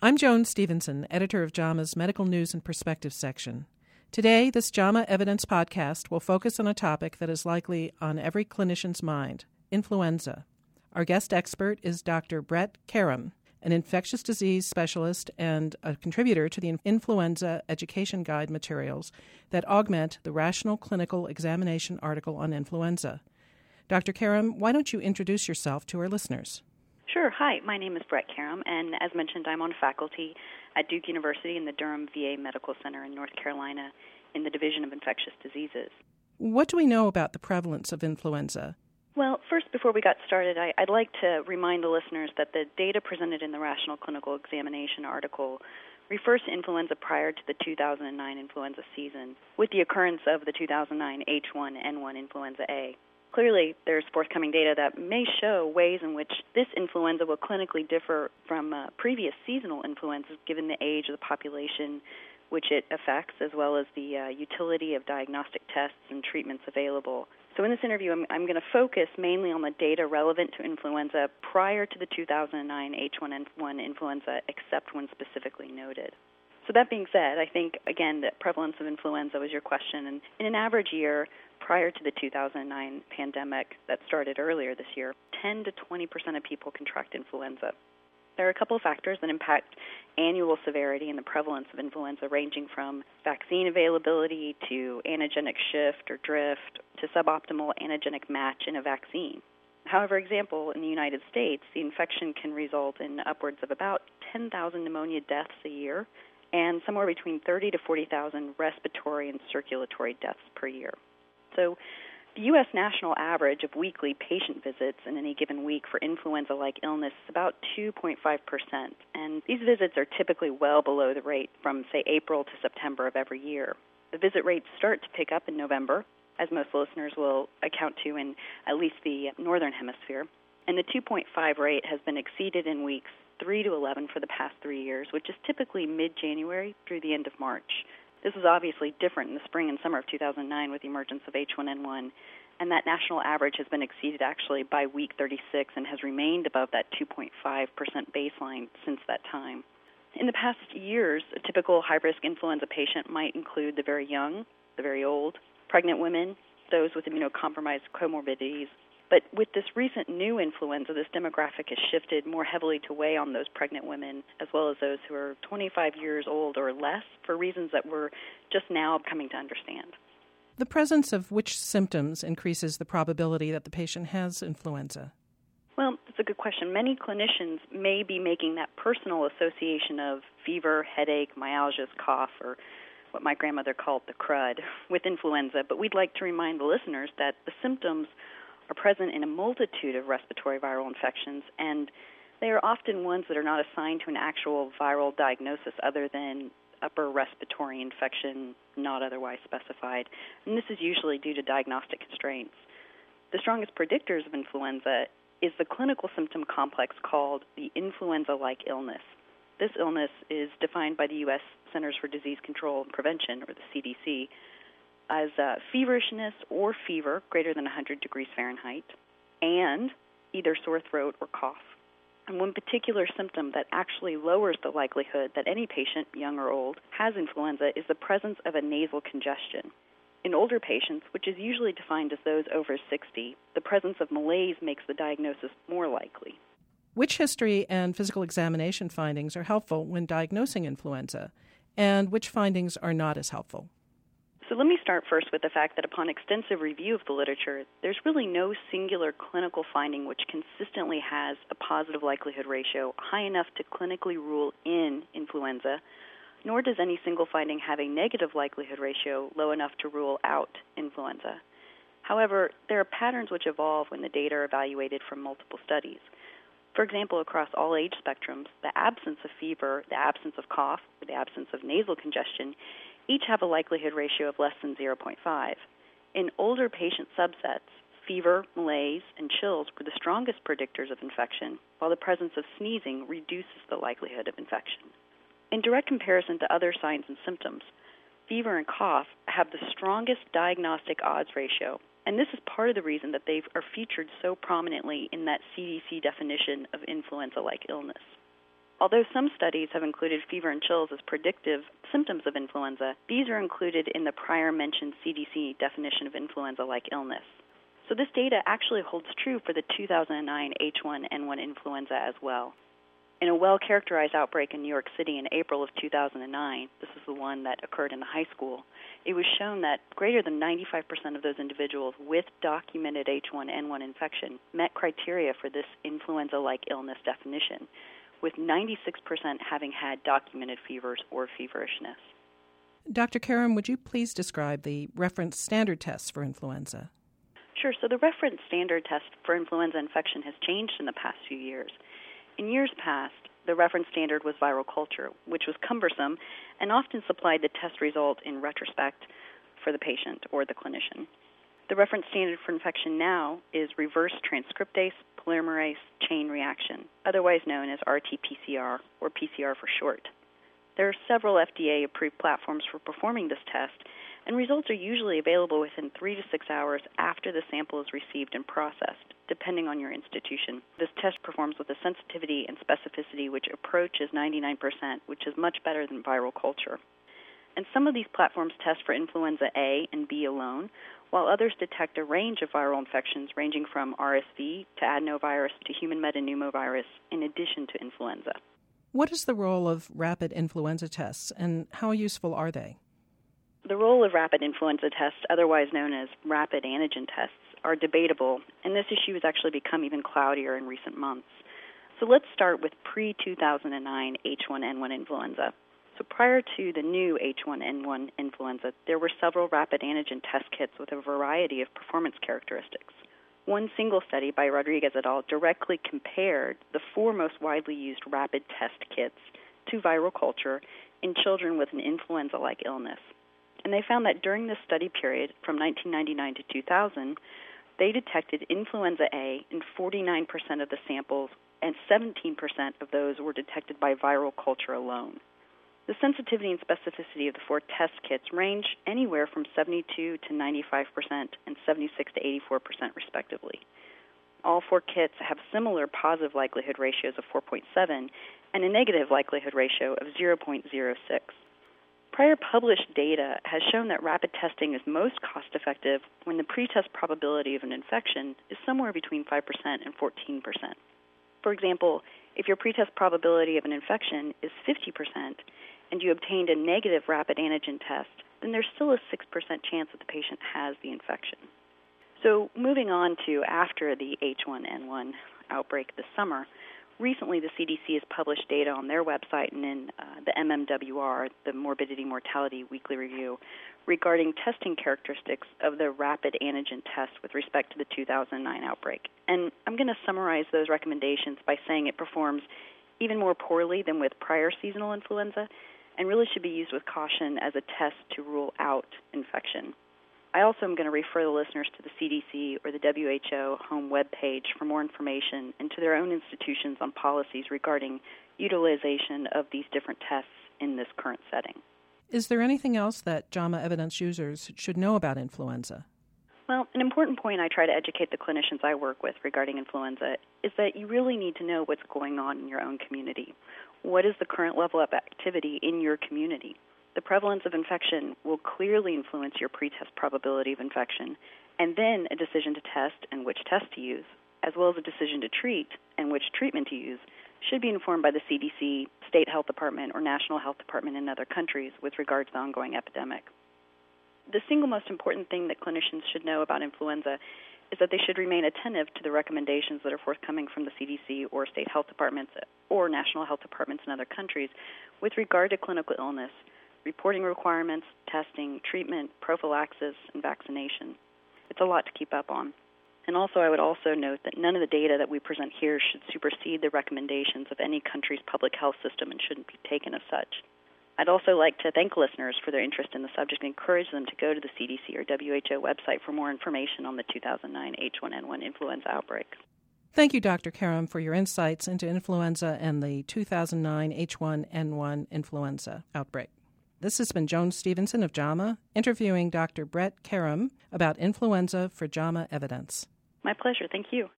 I'm Joan Stevenson, editor of JAMA's Medical News and Perspectives section. Today, this JAMA Evidence podcast will focus on a topic that is likely on every clinician's mind, influenza. Our guest expert is Dr. Brett Karam, an infectious disease specialist and a contributor to the Influenza Education Guide materials that augment the Rational Clinical Examination article on influenza. Dr. Karam, why don't you introduce yourself to our listeners? Sure. Hi, my name is Brett Karam, and as mentioned, I'm on faculty at Duke University in the Durham VA Medical Center in North Carolina in the Division of Infectious Diseases. What do we know about the prevalence of influenza? Well, first, before we got started, I'd like to remind the listeners that the data presented in the Rational Clinical Examination article refers to influenza prior to the 2009 influenza season, with the occurrence of the 2009 H1N1 influenza A. Clearly, there's forthcoming data that may show ways in which this influenza will clinically differ from previous seasonal influenzas given the age of the population which it affects, as well as the utility of diagnostic tests and treatments available. So in this interview, I'm going to focus mainly on the data relevant to influenza prior to the 2009 H1N1 influenza, except when specifically noted. So that being said, I think, again, the prevalence of influenza was your question. And in an average year prior to the 2009 pandemic that started earlier this year, 10 to 20% of people contract influenza. There are a couple of factors that impact annual severity and the prevalence of influenza, ranging from vaccine availability to antigenic shift or drift to suboptimal antigenic match in a vaccine. However, example, in the United States, the infection can result in upwards of about 10,000 pneumonia deaths a year and somewhere between 30 to 40,000 respiratory and circulatory deaths per year. So the U.S. national average of weekly patient visits in any given week for influenza-like illness is about 2.5%, and these visits are typically well below the rate from, say, April to September of every year. The visit rates start to pick up in November, as most listeners will account to in at least the northern hemisphere, and the 2.5 rate has been exceeded in weeks 3 to 11 for the past 3 years, which is typically mid-January through the end of March. This was obviously different in the spring and summer of 2009 with the emergence of H1N1, and that national average has been exceeded actually by week 36 and has remained above that 2.5% baseline since that time. In the past years, a typical high-risk influenza patient might include the very young, the very old, pregnant women, those with immunocompromised comorbidities. But with this recent new influenza, this demographic has shifted more heavily to weigh on those pregnant women, as well as those who are 25 years old or less, for reasons that we're just now coming to understand. The presence of which symptoms increases the probability that the patient has influenza? Well, that's a good question. Many clinicians may be making that personal association of fever, headache, myalgias, cough, or what my grandmother called the crud, with influenza, but we'd like to remind the listeners that the symptoms are present in a multitude of respiratory viral infections, and they are often ones that are not assigned to an actual viral diagnosis other than upper respiratory infection not otherwise specified, and this is usually due to diagnostic constraints. The strongest predictors of influenza is the clinical symptom complex called the influenza-like illness. This illness is defined by the U.S. Centers for Disease Control and Prevention, or the CDC, as feverishness or fever greater than 100 degrees Fahrenheit, and either sore throat or cough. And one particular symptom that actually lowers the likelihood that any patient, young or old, has influenza is the presence of a nasal congestion. In older patients, which is usually defined as those over 60, the presence of malaise makes the diagnosis more likely. Which history and physical examination findings are helpful when diagnosing influenza, and which findings are not as helpful? So let me start first with the fact that upon extensive review of the literature, there's really no singular clinical finding which consistently has a positive likelihood ratio high enough to clinically rule in influenza, nor does any single finding have a negative likelihood ratio low enough to rule out influenza. However, there are patterns which evolve when the data are evaluated from multiple studies. For example, across all age spectrums, the absence of fever, the absence of cough, or the absence of nasal congestion each have a likelihood ratio of less than 0.5. In older patient subsets, fever, malaise, and chills were the strongest predictors of infection, while the presence of sneezing reduces the likelihood of infection. In direct comparison to other signs and symptoms, fever and cough have the strongest diagnostic odds ratio, and this is part of the reason that they are featured so prominently in that CDC definition of influenza-like illness. Although some studies have included fever and chills as predictive symptoms of influenza, these are included in the prior mentioned CDC definition of influenza-like illness. So this data actually holds true for the 2009 H1N1 influenza as well. In a well-characterized outbreak in New York City in April of 2009, this is the one that occurred in a high school, it was shown that greater than 95% of those individuals with documented H1N1 infection met criteria for this influenza-like illness definition, with 96% having had documented fevers or feverishness. Dr. Karam, would you please describe the reference standard tests for influenza? Sure. So the reference standard test for influenza infection has changed in the past few years. In years past, the reference standard was viral culture, which was cumbersome and often supplied the test result in retrospect for the patient or the clinician. The reference standard for infection now is reverse transcriptase polymerase chain reaction, otherwise known as RT-PCR, or PCR for short. There are several FDA-approved platforms for performing this test, and results are usually available within 3 to 6 hours after the sample is received and processed, depending on your institution. This test performs with a sensitivity and specificity which approaches 99%, which is much better than viral culture. And some of these platforms test for influenza A and B alone, while others detect a range of viral infections ranging from RSV to adenovirus to human metapneumovirus, in addition to influenza. What is the role of rapid influenza tests, and how useful are they? The role of rapid influenza tests, otherwise known as rapid antigen tests, are debatable, and this issue has actually become even cloudier in recent months. So let's start with pre-2009 H1N1 influenza. So prior to the new H1N1 influenza, there were several rapid antigen test kits with a variety of performance characteristics. One single study by Rodriguez et al. Directly compared the 4 most widely used rapid test kits to viral culture in children with an influenza-like illness. And they found that during this study period, from 1999 to 2000, they detected influenza A in 49% of the samples, and 17% of those were detected by viral culture alone. The sensitivity and specificity of the 4 test kits range anywhere from 72 to 95% and 76 to 84% respectively. All 4 kits have similar positive likelihood ratios of 4.7 and a negative likelihood ratio of 0.06. Prior published data has shown that rapid testing is most cost-effective when the pretest probability of an infection is somewhere between 5% and 14%. For example, if your pretest probability of an infection is 50% and you obtained a negative rapid antigen test, then there's still a 6% chance that the patient has the infection. So moving on to after the H1N1 outbreak this summer, recently the CDC has published data on their website and in the MMWR, the Morbidity Mortality Weekly Review, regarding testing characteristics of the rapid antigen test with respect to the 2009 outbreak. And I'm going to summarize those recommendations by saying it performs even more poorly than with prior seasonal influenza and really should be used with caution as a test to rule out infection. I also am going to refer the listeners to the CDC or the WHO home webpage for more information and to their own institutions on policies regarding utilization of these different tests in this current setting. Is there anything else that JAMA evidence users should know about influenza? Well, an important point I try to educate the clinicians I work with regarding influenza is that you really need to know what's going on in your own community. What is the current level of activity in your community? The prevalence of infection will clearly influence your pretest probability of infection, and then a decision to test and which test to use, as well as a decision to treat and which treatment to use, should be informed by the CDC, state health department, or national health department in other countries with regard to the ongoing epidemic. The single most important thing that clinicians should know about influenza is that they should remain attentive to the recommendations that are forthcoming from the CDC or state health departments or national health departments in other countries with regard to clinical illness, reporting requirements, testing, treatment, prophylaxis, and vaccination. It's a lot to keep up on. And also, I would also note that none of the data that we present here should supersede the recommendations of any country's public health system and shouldn't be taken as such. I'd also like to thank listeners for their interest in the subject and encourage them to go to the CDC or WHO website for more information on the 2009 H1N1 influenza outbreak. Thank you, Dr. Karam, for your insights into influenza and the 2009 H1N1 influenza outbreak. This has been Joan Stevenson of JAMA interviewing Dr. Brett Karam about influenza for JAMA Evidence. My pleasure. Thank you.